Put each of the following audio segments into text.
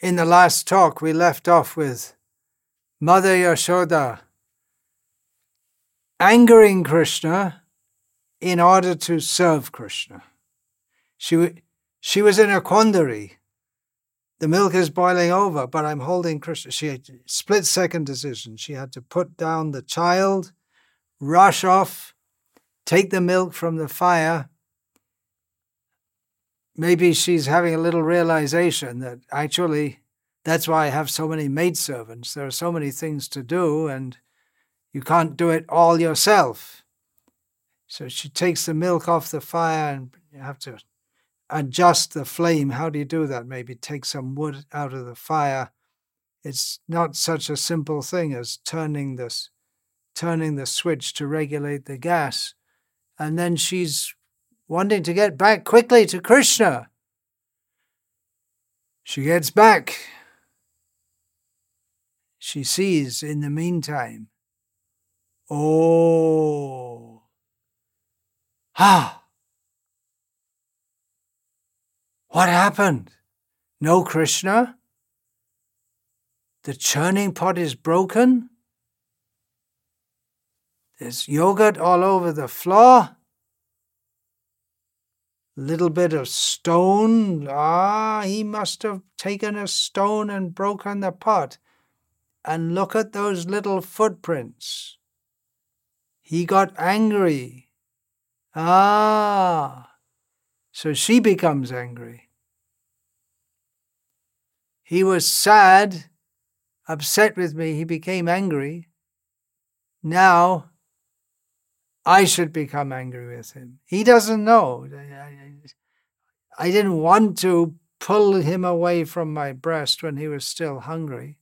In the last talk, we left off with Mother Yashoda angering Krishna in order to serve Krishna. She was in a quandary. The milk is boiling over, but I'm holding Krishna. She had a split-second decision. She had to put down the child, rush off, take the milk from the fire. Maybe she's having a little realization that actually that's why I have so many maidservants. There are so many things to do, and you can't do it all yourself. So she takes the milk off the fire, and you have to adjust the flame. How do you do that? Maybe take some wood out of the fire. It's not such a simple thing as turning the switch to regulate the gas. And then she's wanting to get back quickly to Krishna. She gets back. She sees in the meantime, what happened? No Krishna? The churning pot is broken? There's yogurt all over the floor? Little bit of stone. He must have taken a stone and broken the pot. And look at those little footprints. He got angry. So she becomes angry. He was sad, upset with me. He became angry. Now I should become angry with him. He doesn't know. I didn't want to pull him away from my breast when he was still hungry.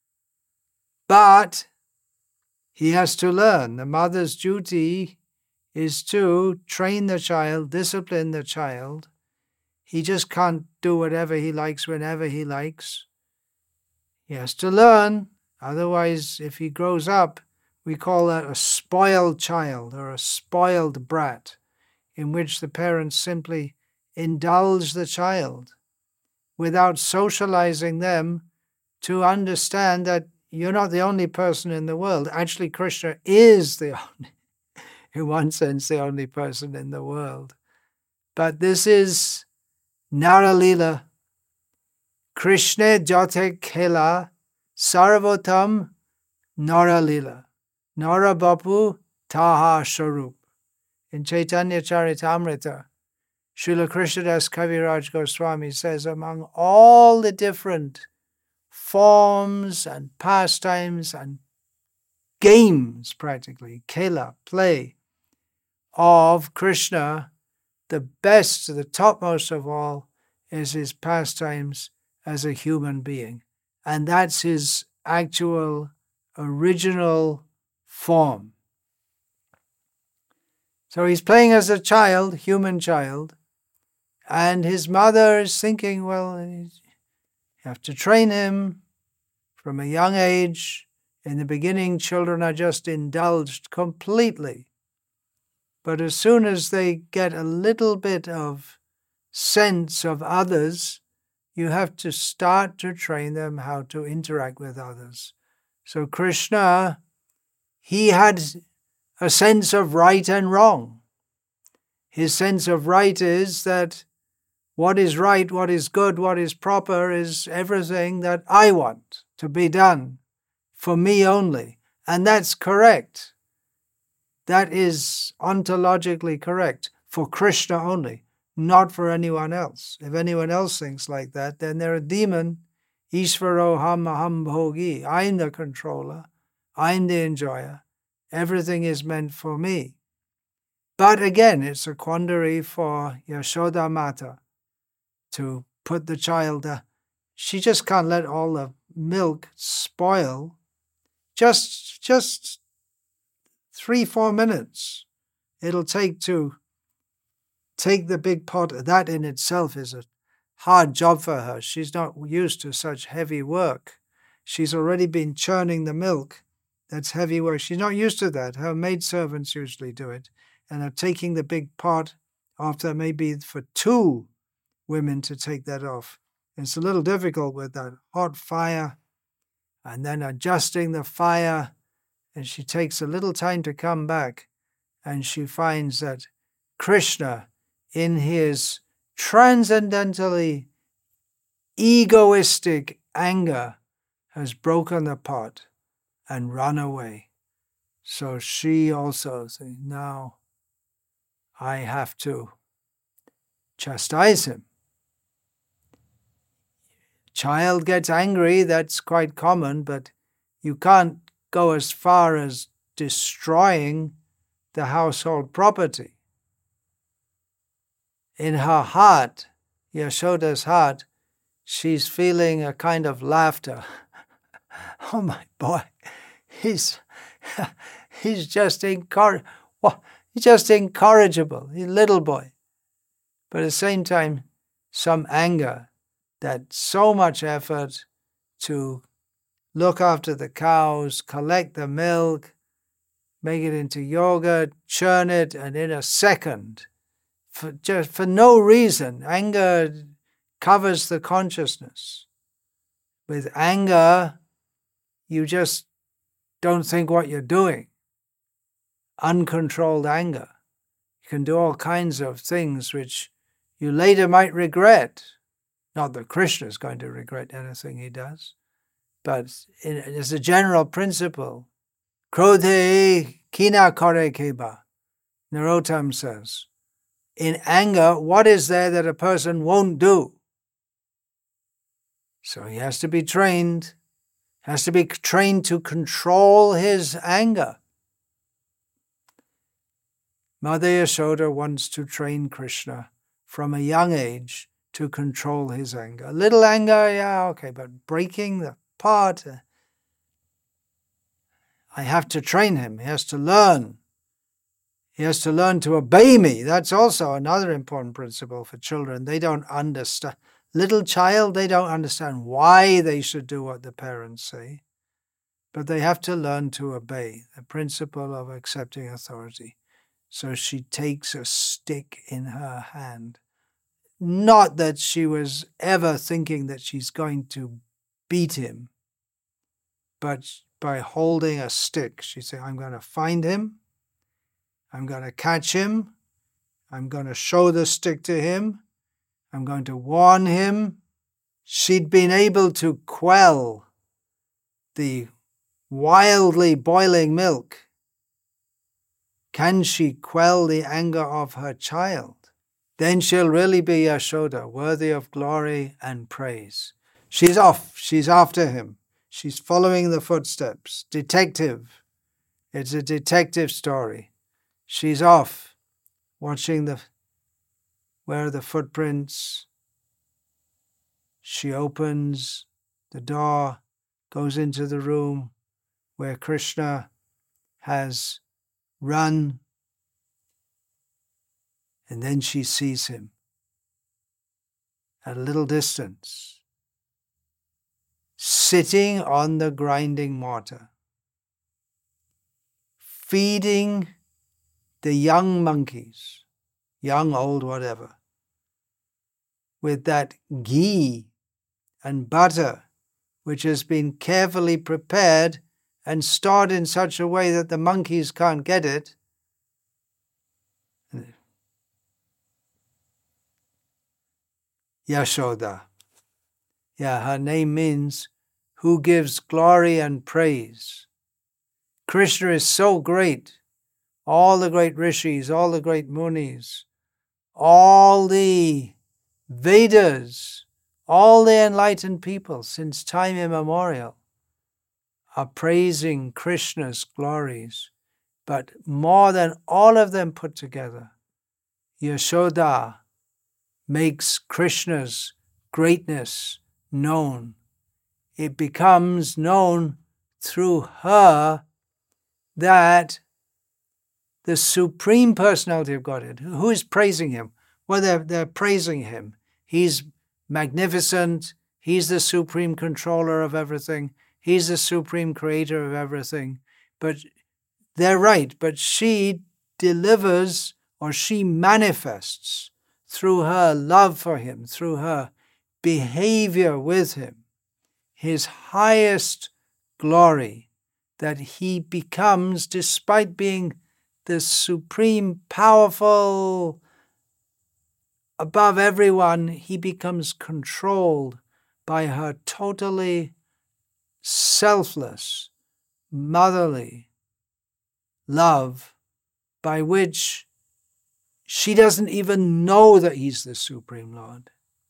But he has to learn. The mother's duty is to train the child, discipline the child. He just can't do whatever he likes whenever he likes. He has to learn. Otherwise, if he grows up, we call that a spoiled child or a spoiled brat, in which the parents simply indulge the child without socializing them to understand that you're not the only person in the world. Actually, Krishna is in one sense, the only person in the world. But this is Nara Lila. Krishna Jate Khela Sarvotam Nara Lila. Nara Bapu Taha Sharup. In Chaitanya Charitamrita, Srila Krishnadas Kaviraj Goswami says, among all the different forms and pastimes and games, practically, Khela, play, of Krishna, the best, the topmost of all, is his pastimes as a human being. And that's his actual, original form. So he's playing as a child, human child, and his mother is thinking, well, you have to train him from a young age. In the beginning, children are just indulged completely. But as soon as they get a little bit of sense of others, you have to start to train them how to interact with others. So Krishna, he had a sense of right and wrong. His sense of right is that what is right, what is good, what is proper is everything that I want to be done for me only. And that's correct. That is ontologically correct for Krishna only, not for anyone else. If anyone else thinks like that, then they're a demon. Ishvaro ham aham bhogi. I'm the controller. I'm the enjoyer. Everything is meant for me. But again, it's a quandary for Yashoda Mata to put the child, she just can't let all the milk spoil. Just 3-4 minutes it'll take to take the big pot. That in itself is a hard job for her. She's not used to such heavy work. She's already been churning the milk. That's heavy work. She's not used to that. Her maidservants usually do it. And are taking the big pot after maybe for 2 women to take that off. It's a little difficult with that hot fire and then adjusting the fire. And she takes a little time to come back, and she finds that Krishna, in his transcendentally egoistic anger, has broken the pot and run away. So she also says, now I have to chastise him. Child gets angry, that's quite common, but you can't go as far as destroying the household property. In her heart, Yashoda's heart, she's feeling a kind of laughter. Oh my boy, he's just incorrigible. He's just incorrigible, he's a little boy. But at the same time, some anger, that so much effort to look after the cows, collect the milk, make it into yogurt, churn it, and in a second, for no reason, anger covers the consciousness. With anger, you just don't think what you're doing. Uncontrolled anger. You can do all kinds of things which you later might regret. Not that Krishna is going to regret anything he does, but as a general principle, Krodhe kina kare keba, Narottam says. In anger, what is there that a person won't do? So he has to be trained, to control his anger. Mother Yashoda wants to train Krishna from a young age to control his anger. A little anger, yeah, okay, but breaking the pot, I have to train him. He has to learn. He has to learn to obey me. That's also another important principle for children. They don't understand. Little child, they don't understand why they should do what the parents say, but they have to learn to obey, the principle of accepting authority. So she takes a stick in her hand. Not that she was ever thinking that she's going to beat him, but by holding a stick, she said, I'm going to find him, I'm going to catch him, I'm going to show the stick to him, I'm going to warn him. She'd been able to quell the wildly boiling milk. Can she quell the anger of her child? Then she'll really be Yashoda, worthy of glory and praise. She's off. She's after him. She's following the footsteps. Detective. It's a detective story. She's off, watching where are the footprints. She opens the door, goes into the room where Krishna has run, and then she sees him at a little distance, sitting on the grinding mortar, feeding the young monkeys, young, old, whatever, with that ghee and butter which has been carefully prepared and stored in such a way that the monkeys can't get it. Yashoda. Yeah, her name means who gives glory and praise. Krishna is so great. All the great rishis, all the great munis, all the Vedas, all the enlightened people since time immemorial are praising Krishna's glories. But more than all of them put together, Yashoda makes Krishna's greatness known. It becomes known through her that the Supreme Personality of Godhead, who is praising him? Well, they're praising him. He's magnificent. He's the supreme controller of everything. He's the supreme creator of everything. But they're right. But she delivers, or she manifests through her love for him, through her behavior with him, his highest glory, that he becomes, despite being the supreme, powerful, above everyone, he becomes controlled by her totally selfless, motherly love, by which she doesn't even know that he's the Supreme Lord.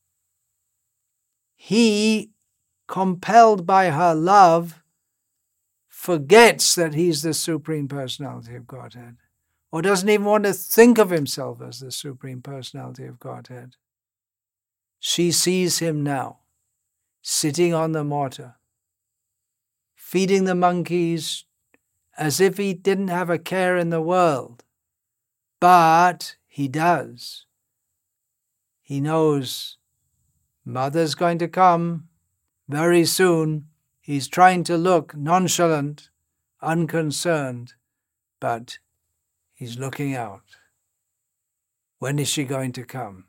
He, compelled by her love, forgets that he's the Supreme Personality of Godhead, or doesn't even want to think of himself as the Supreme Personality of Godhead. She sees him now, sitting on the mortar, feeding the monkeys as if he didn't have a care in the world. But he does. He knows Mother's going to come very soon. He's trying to look nonchalant, unconcerned, but he's looking out. When is she going to come?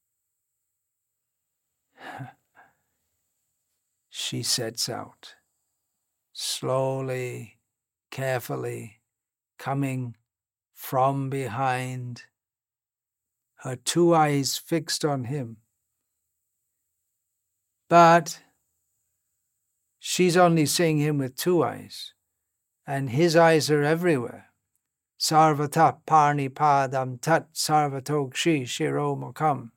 She sets out, slowly, carefully, coming from behind, her two eyes fixed on him. But she's only seeing him with two eyes, and his eyes are everywhere. Sarvata parni padam tat sarvatokshi shiro mukam.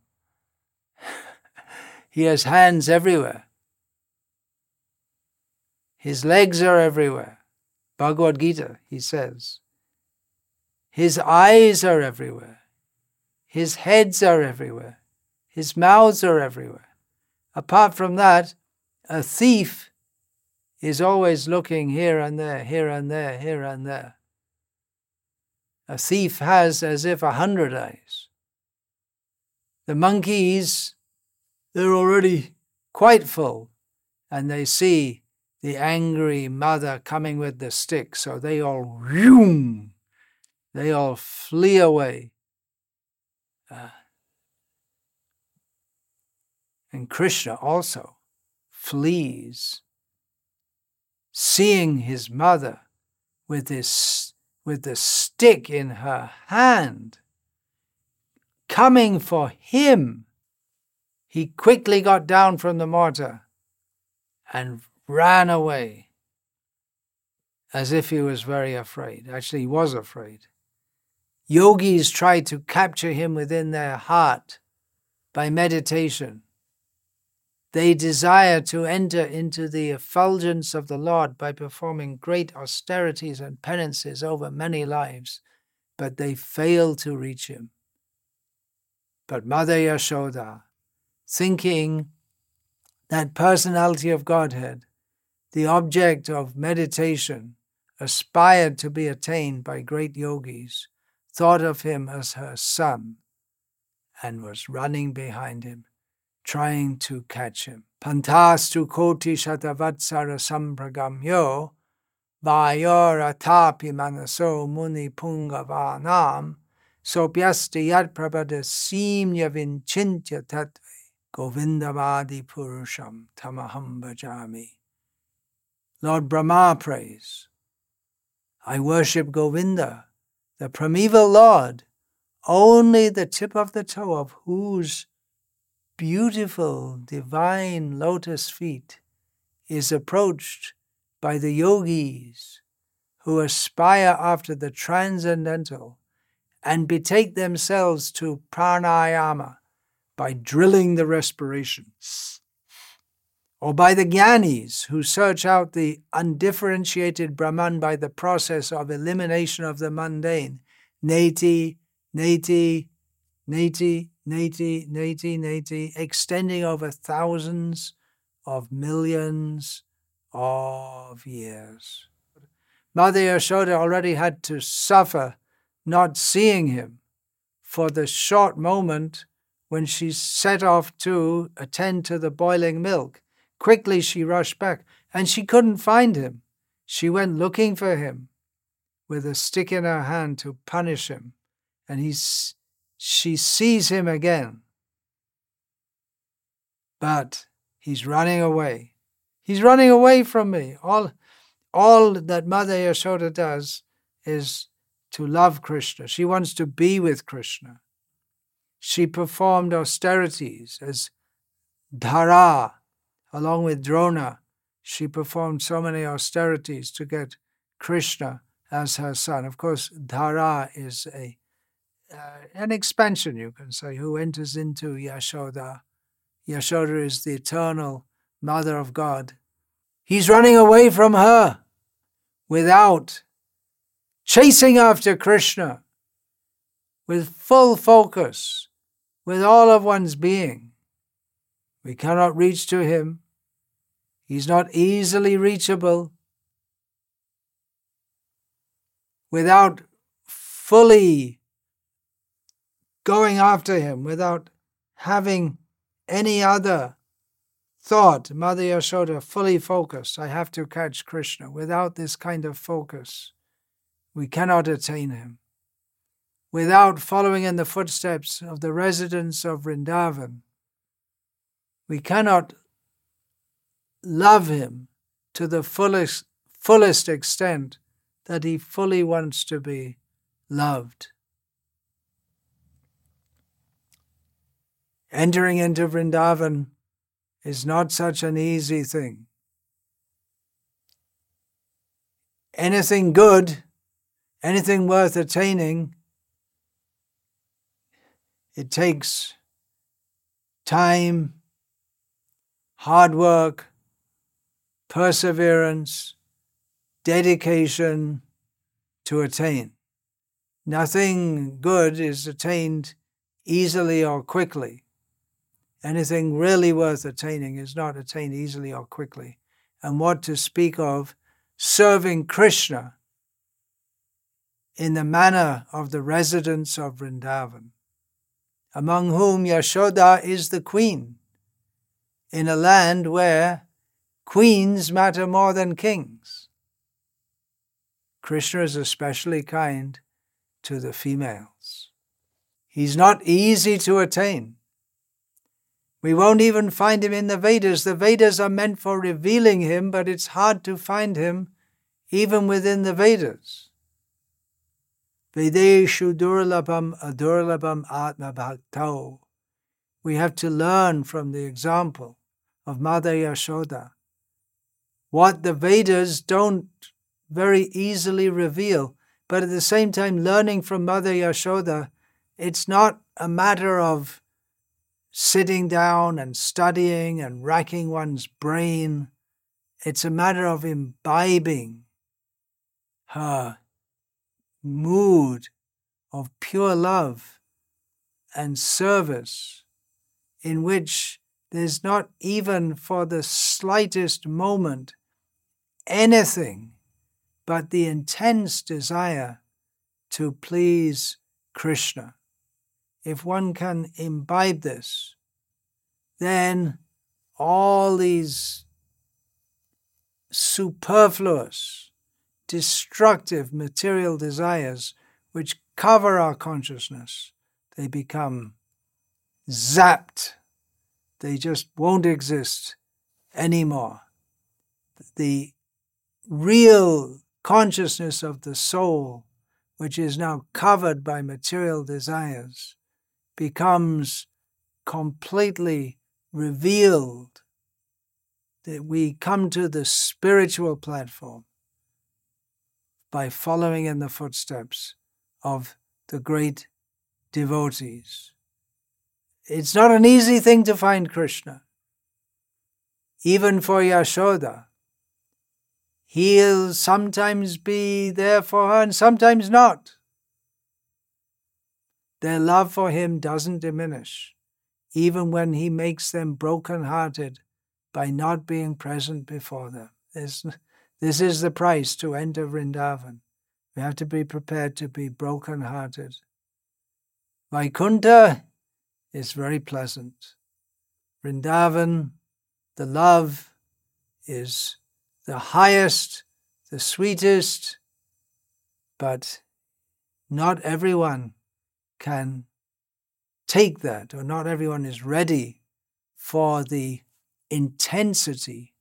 He has hands everywhere. His legs are everywhere. Bhagavad Gita, he says. His eyes are everywhere. His heads are everywhere. His mouths are everywhere. Apart from that, a thief is always looking here and there, here and there, here and there. A thief has as if 100 eyes. The monkeys, they're already quite full, and they see the angry mother coming with the stick, so they all flee away. And Krishna also flees, seeing his mother with the stick in her hand, coming for him. He quickly got down from the mortar and ran away, as if he was very afraid. Actually, he was afraid. Yogis tried to capture him within their heart by meditation. They desire to enter into the effulgence of the Lord by performing great austerities and penances over many lives, but they fail to reach him. But Mother Yashoda, thinking that personality of Godhead, the object of meditation, aspired to be attained by great yogis, thought of him as her son and was running behind him, trying to catch him. Pantastu koti shatavatsara sampragamyo vayor atapi manaso muni pungavanam sopyasti yat prabhada simya vinchintya tatve govindavadi purusham tamaham bhajami. Lord Brahma prays, I worship Govinda, the primeval Lord, only the tip of the toe of whose beautiful, divine lotus feet is approached by the yogis who aspire after the transcendental and betake themselves to pranayama by drilling the respirations, or by the jnanis who search out the undifferentiated Brahman by the process of elimination of the mundane, neti, neti, neti, neti, neti, neti, extending over thousands of millions of years. Mother Yashoda already had to suffer not seeing him for the short moment when she set off to attend to the boiling milk. Quickly she rushed back, and she couldn't find him. She went looking for him with a stick in her hand to punish him, and she sees him again. but he's running away. He's running away from me. All that Mother Yashoda does is to love Krishna. She wants to be with Krishna. She performed austerities as Dhara, along with Drona. She performed so many austerities to get Krishna as her son. Of course, Dhara is an expansion, you can say, who enters into Yashoda. Yashoda is the eternal Mother of God. He's running away from her without chasing after Krishna with full focus, with all of one's being. We cannot reach to him. He's not easily reachable. Without fully going after him, without having any other thought, Mother Yashoda fully focused, I have to catch Krishna. Without this kind of focus, we cannot attain him. Without following in the footsteps of the residents of Vrindavan, we cannot love him to the fullest extent that he fully wants to be loved. Entering into Vrindavan is not such an easy thing. Anything good, anything worth attaining, it takes time, hard work, perseverance, dedication to attain. Nothing good is attained easily or quickly. Anything really worth attaining is not attained easily or quickly. And what to speak of serving Krishna in the manner of the residents of Vrindavan, among whom Yashoda is the queen, in a land where queens matter more than kings. Krishna is especially kind to the females. He's not easy to attain. We won't even find him in the Vedas. The Vedas are meant for revealing him, but it's hard to find him even within the Vedas. Vedeshu durlabham adurlabham atma bhaktau. We have to learn from the example of Mother Yashoda what the Vedas don't very easily reveal, but at the same time learning from Mother Yashoda, it's not a matter of sitting down and studying and racking one's brain. It's a matter of imbibing her mood of pure love and service, in which there's not even for the slightest moment anything but the intense desire to please Krishna. If one can imbibe this, then all these superfluous, destructive material desires which cover our consciousness, they become zapped. They just won't exist anymore. The real consciousness of the soul, which is now covered by material desires, becomes completely revealed. That we come to the spiritual platform by following in the footsteps of the great devotees. It's not an easy thing to find Krishna. Even for Yashoda, he'll sometimes be there for her and sometimes not. Their love for him doesn't diminish, even when he makes them broken-hearted by not being present before them. This is the price to enter Vrindavan. We have to be prepared to be broken-hearted. Vaikuntha is very pleasant. Vrindavan, the love is the highest, the sweetest, but not everyone can take that, or not everyone is ready for the intensity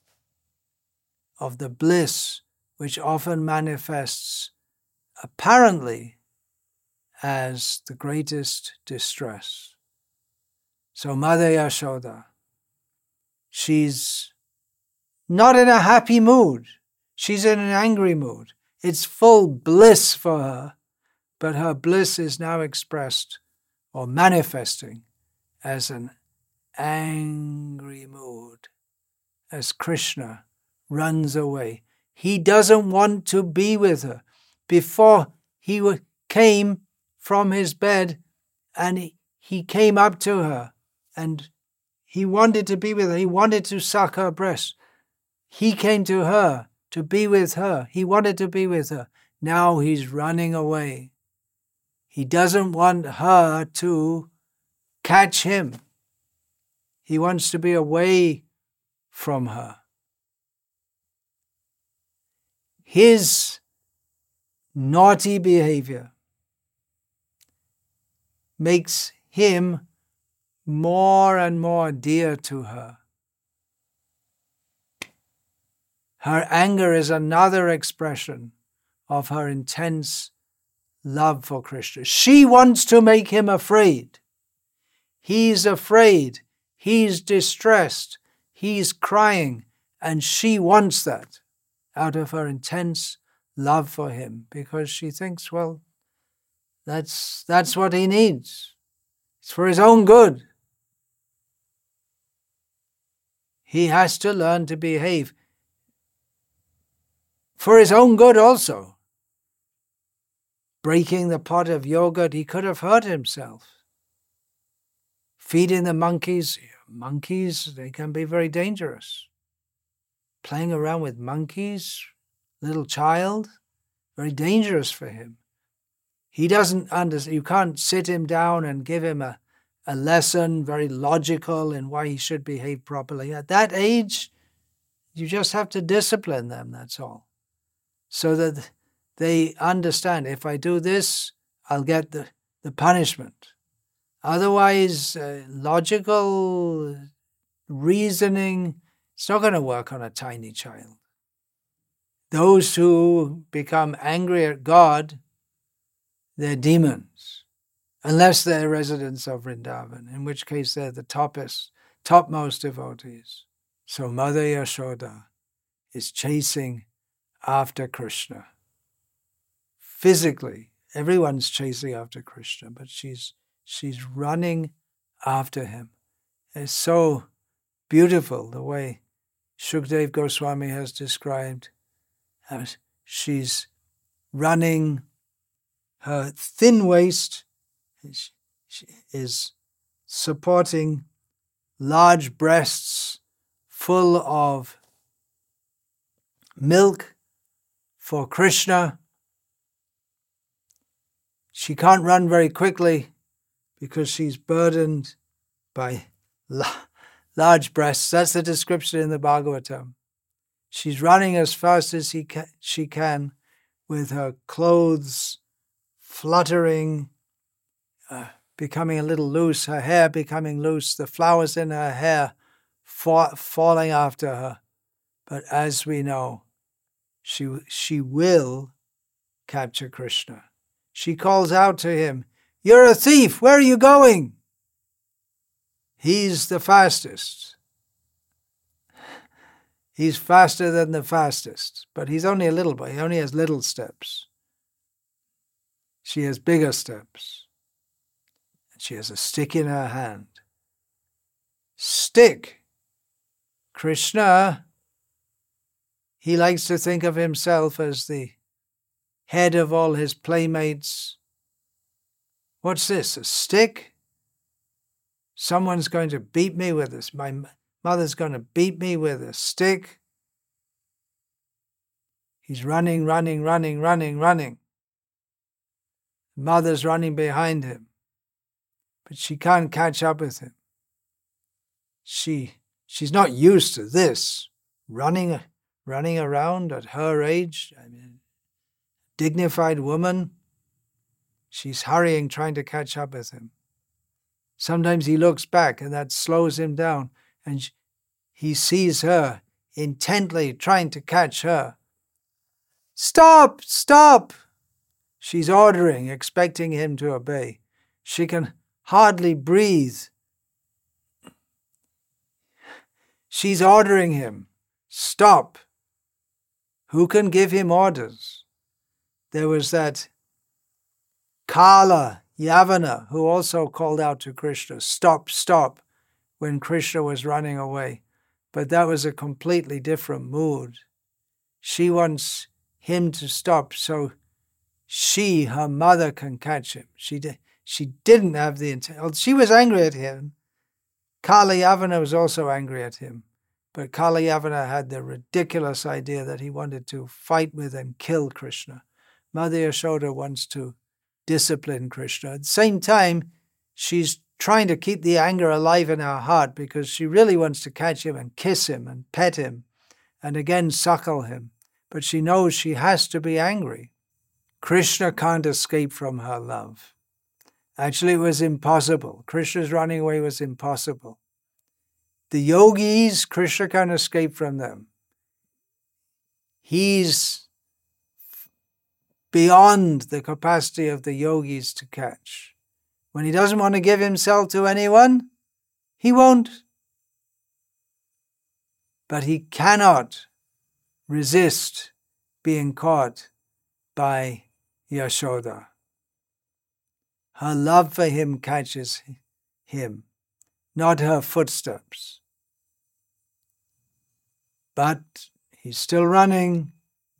of the bliss which often manifests apparently as the greatest distress. So Mother Yashoda, she's not in a happy mood. She's in an angry mood. It's full bliss for her, but her bliss is now expressed or manifesting as an angry mood as Krishna runs away. He doesn't want to be with her. Before he came from his bed and he came up to her and he wanted to be with her. He wanted to suck her breast. He came to her to be with her. He wanted to be with her. Now he's running away. He doesn't want her to catch him. He wants to be away from her. His naughty behavior makes him more and more dear to her. Her anger is another expression of her intense love for Krishna. She wants to make him afraid. He's afraid. He's distressed. He's crying. And she wants that out of her intense love for him because she thinks, well, that's what he needs. It's for his own good. He has to learn to behave for his own good also. Breaking the pot of yogurt, he could have hurt himself. Feeding the monkeys, they can be very dangerous. Playing around with monkeys, little child, very dangerous for him. He doesn't understand. You can't sit him down and give him a lesson, very logical in why he should behave properly. At that age, you just have to discipline them, that's all. So that they understand, if I do this, I'll get the punishment. Otherwise, logical reasoning, it's not going to work on a tiny child. Those who become angry at God, they're demons, unless they're residents of Vrindavan, in which case they're the topmost devotees. So Mother Yashoda is chasing after Krishna. Physically, everyone's chasing after Krishna, but she's running after him. It's so beautiful the way Shukdev Goswami has described how she's running, her thin waist she is supporting large breasts full of milk for Krishna. She can't run very quickly because she's burdened by large breasts. That's the description in the Bhagavatam. She's running as fast as she can with her clothes fluttering, becoming a little loose, her hair becoming loose, the flowers in her hair falling after her. But as we know, she will capture Krishna. She calls out to him, "You're a thief, where are you going?" He's the fastest. He's faster than the fastest, but he's only a little boy. He only has little steps. She has bigger steps. And she has a stick in her hand. Stick. Krishna, he likes to think of himself as the head of all his playmates. What's this, a stick? Someone's going to beat me with this. My mother's going to beat me with a stick. He's running. Mother's running behind him. But she can't catch up with him. She's not used to this, running around at her age. I mean, dignified woman. She's hurrying, trying to catch up with him. Sometimes he looks back and that slows him down, and he sees her intently trying to catch her. Stop! Stop! She's ordering, expecting him to obey. She can hardly breathe. She's ordering him. Stop! Who can give him orders? There was that Kala, Yavana, who also called out to Krishna, stop, stop, when Krishna was running away. But that was a completely different mood. She wants him to stop so she, her mother, can catch him. She didn't have the intent. She was angry at him. Kala Yavana was also angry at him. But Kala Yavana had the ridiculous idea that he wanted to fight with and kill Krishna. Mother Yashoda wants to discipline Krishna. At the same time, she's trying to keep the anger alive in her heart because she really wants to catch him and kiss him and pet him and again suckle him. But she knows she has to be angry. Krishna can't escape from her love. Actually, it was impossible. Krishna's running away was impossible. The yogis, Krishna can't escape from them. He's beyond the capacity of the yogis to catch. When he doesn't want to give himself to anyone, he won't. But he cannot resist being caught by Yashoda. Her love for him catches him, not her footsteps. But he's still running.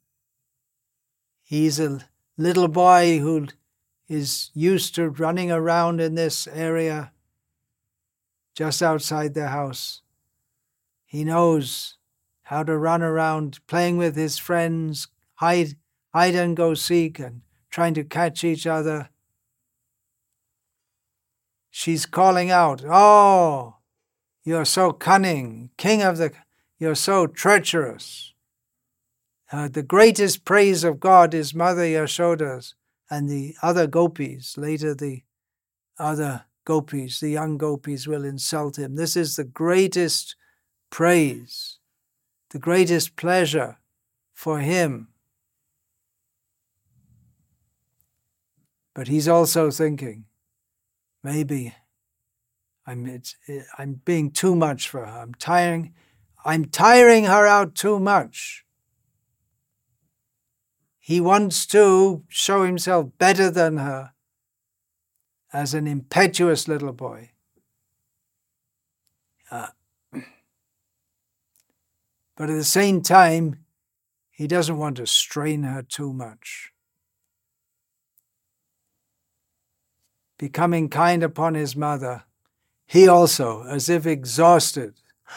He's a little boy who is used to running around in this area just outside the house. He knows how to run around playing with his friends, hide and go seek and trying to catch each other. She's calling out, "Oh, you're so cunning, you're so treacherous." The greatest praise of God is Mother Yashoda's and the other gopis. Later the other gopis, the young gopis, will insult him. This is the greatest praise, the greatest pleasure for him. But he's also thinking, maybe I'm being too much for her. I'm tiring her out too much. He wants to show himself better than her as an impetuous little boy. But at the same time, he doesn't want to strain her too much. Becoming kind upon his mother, he also, as if exhausted,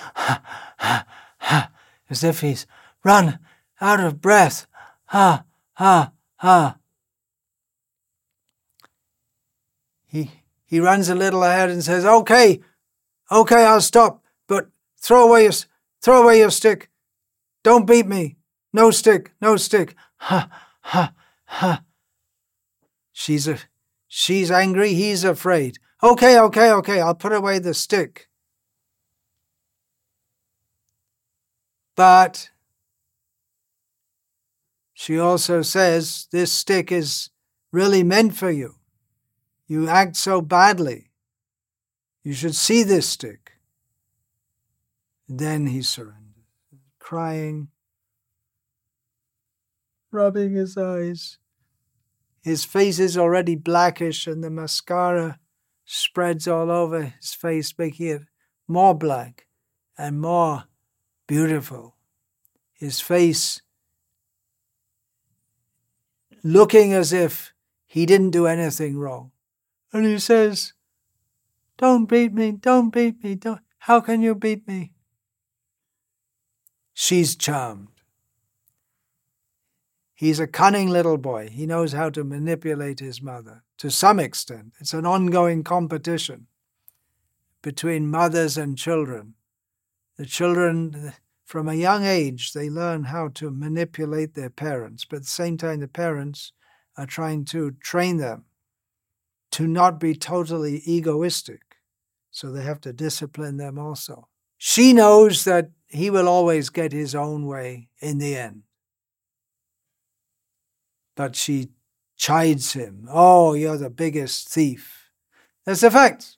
as if he's run out of breath, He runs a little ahead and says, Okay, I'll stop, but throw away your stick. Don't beat me. No stick. She's angry, he's afraid. Okay, I'll put away the stick. But she also says, this stick is really meant for you. You act so badly. You should see this stick. And then he surrendered, crying, rubbing his eyes. His face is already blackish and the mascara spreads all over his face, making it more black and more beautiful. His face looking as if he didn't do anything wrong. And he says, don't beat me. How can you beat me? She's charmed. He's a cunning little boy. He knows how to manipulate his mother to some extent. It's an ongoing competition between mothers and children. The children, from a young age, they learn how to manipulate their parents, but at the same time, the parents are trying to train them to not be totally egoistic. So they have to discipline them also. She knows that he will always get his own way in the end. But she chides him. Oh, you're the biggest thief. That's a fact.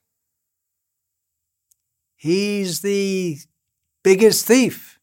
He's the biggest thief.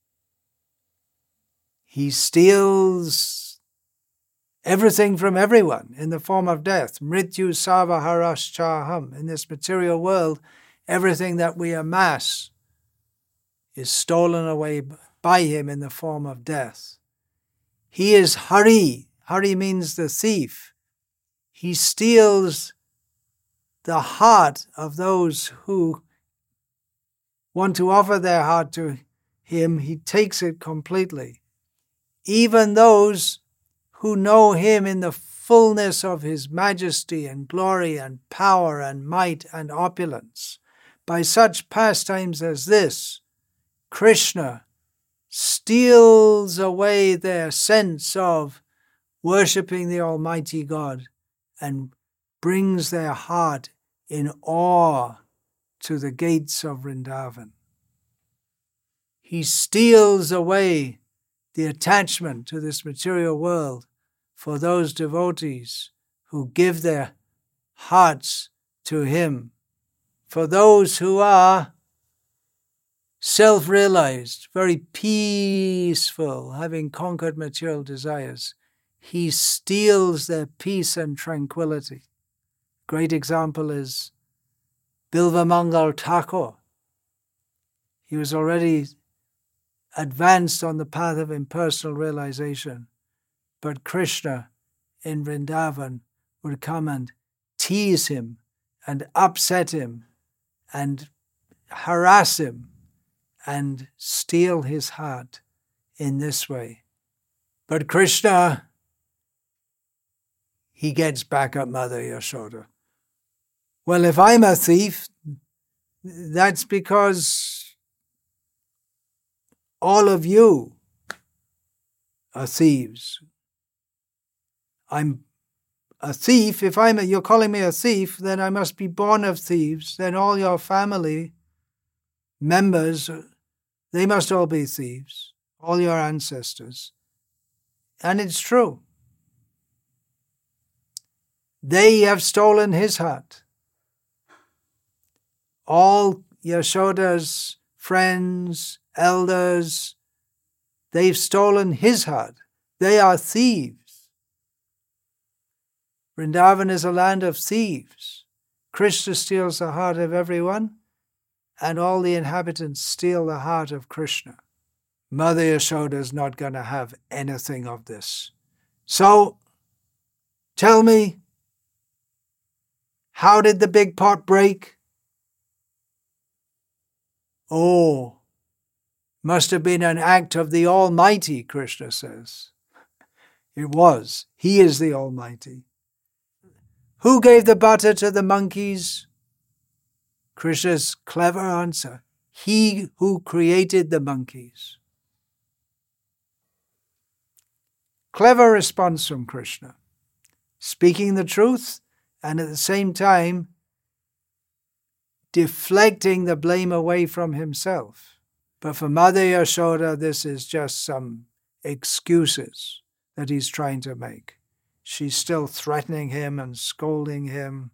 He steals everything from everyone in the form of death. Mrityu sarva haraschaham. In this material world, everything that we amass is stolen away by him in the form of death. He is Hari. Hari means the thief. He steals the heart of those who want to offer their heart to him. He takes it completely. Even those who know him in the fullness of his majesty and glory and power and might and opulence. By such pastimes as this, Krishna steals away their sense of worshipping the Almighty God and brings their heart in awe to the gates of Vrindavan. He steals away the attachment to this material world for those devotees who give their hearts to him. For those who are self-realized, very peaceful, having conquered material desires, he steals their peace and tranquility. Great example is Bilvamangal Thakur. He was already advanced on the path of impersonal realization, but Krishna in Vrindavan would come and tease him and upset him and harass him and steal his heart in this way. But Krishna, he gets back at Mother Yashoda. Well, if I'm a thief, that's because all of you are thieves. I'm a thief. If you're calling me a thief, then I must be born of thieves. Then all your family members, they must all be thieves, all your ancestors. And it's true. They have stolen his heart. All Yashoda's friends, elders, they've stolen his heart. They are thieves. Vrindavan is a land of thieves. Krishna steals the heart of everyone, and all the inhabitants steal the heart of Krishna. Mother Yashoda is not going to have anything of this. So, tell me, how did the big pot break? Oh, must have been an act of the Almighty, Krishna says. It was. He is the Almighty. Who gave the butter to the monkeys? Krishna's clever answer. He who created the monkeys. Clever response from Krishna. Speaking the truth and at the same time deflecting the blame away from himself. But for Mother Yashoda, this is just some excuses that he's trying to make. She's still threatening him and scolding him.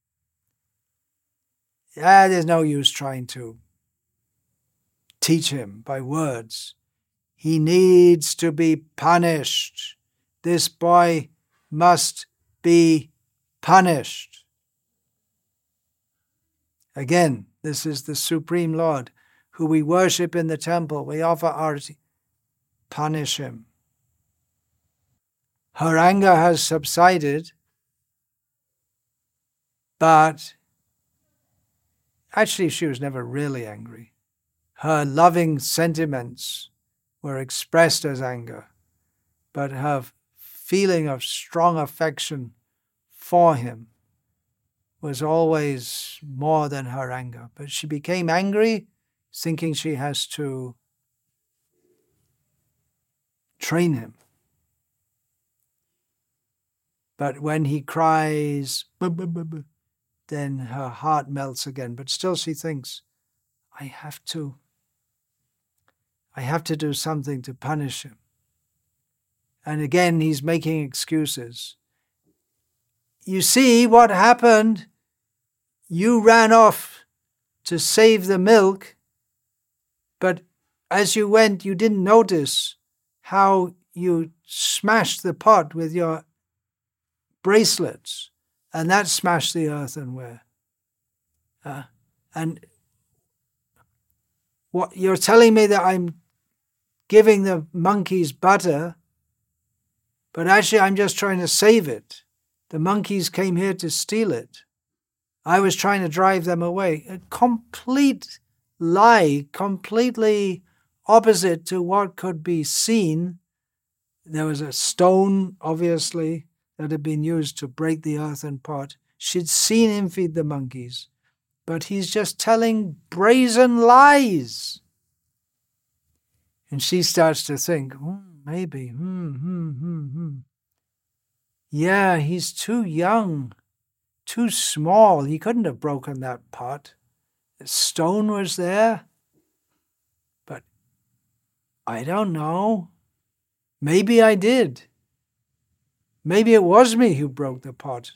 There's no use trying to teach him by words. He needs to be punished. This boy must be punished. Again, this is the Supreme Lord who we worship in the temple. We offer arati. Punish him. Her anger has subsided, but actually she was never really angry. Her loving sentiments were expressed as anger, but her feeling of strong affection for him was always more than her anger. But she became angry, thinking she has to train him. But when he cries, then her heart melts again. But still she thinks, I have to do something to punish him. And again, he's making excuses. You see what happened? You ran off to save the milk, but as you went, you didn't notice how you smashed the pot with your bracelets, and that smashed the earthenware. And what you're telling me that I'm giving the monkeys butter, but actually I'm just trying to save it. The monkeys came here to steal it. I was trying to drive them away. A complete lie, completely opposite to what could be seen. There was a stone, obviously, that had been used to break the earthen pot. She'd seen him feed the monkeys, but he's just telling brazen lies. And she starts to think, maybe, Yeah, he's too young, too small. He couldn't have broken that pot. The stone was there. But I don't know. Maybe I did. Maybe it was me who broke the pot.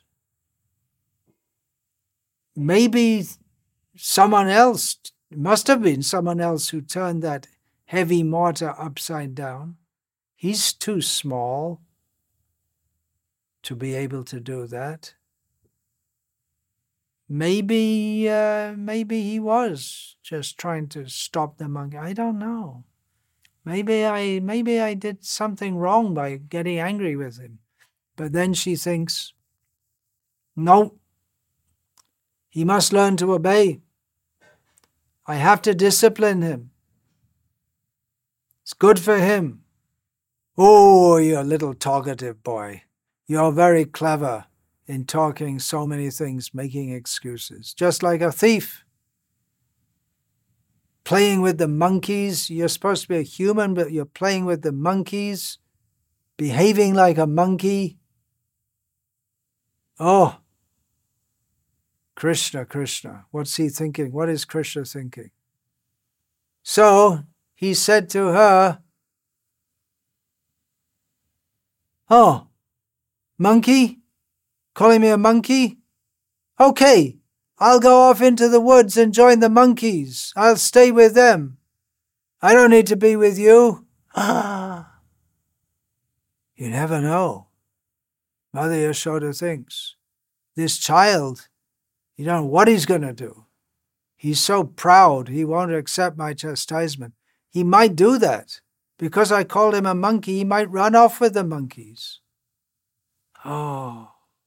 Maybe someone else, it must have been someone else who turned that heavy mortar upside down. He's too small to be able to do that. Maybe he was just trying to stop the monkey. I don't know. Maybe I did something wrong by getting angry with him. But then she thinks, no, he must learn to obey. I have to discipline him. It's good for him. Oh, you little talkative boy. You're very clever in talking so many things, making excuses. Just like a thief. Playing with the monkeys. You're supposed to be a human, but you're playing with the monkeys. Behaving like a monkey. Oh, Krishna, Krishna. What's he thinking? What is Krishna thinking? So he said to her, oh, monkey? Calling me a monkey? Okay, I'll go off into the woods and join the monkeys. I'll stay with them. I don't need to be with you. You never know. Mother Yashoda thinks, this child, you don't know what he's going to do. He's so proud, he won't accept my chastisement. He might do that. Because I called him a monkey, he might run off with the monkeys. Oh.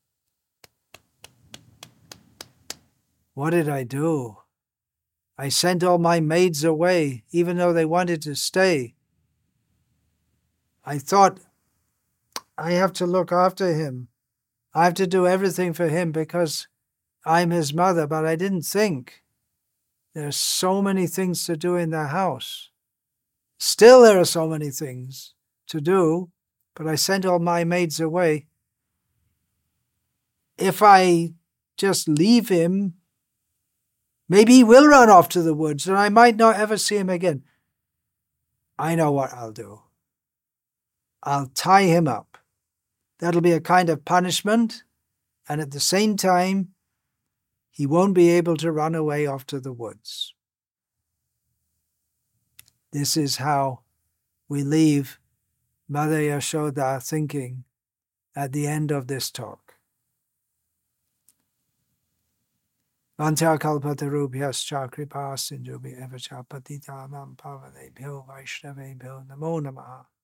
What did I do? I sent all my maids away, even though they wanted to stay. I thought, I have to look after him. I have to do everything for him because I'm his mother, but I didn't think. There's so many things to do in the house. Still there are so many things to do, but I sent all my maids away. If I just leave him, maybe he will run off to the woods and I might not ever see him again. I know what I'll do. I'll tie him up. That'll be a kind of punishment, and at the same time, he won't be able to run away off to the woods. This is how we leave Mother Yashoda thinking at the end of this talk. Vantya kalpatarubhyascha kripa sindhubhya eva cha patitanam pavanebhyo vaishnavebhyo namo namaha.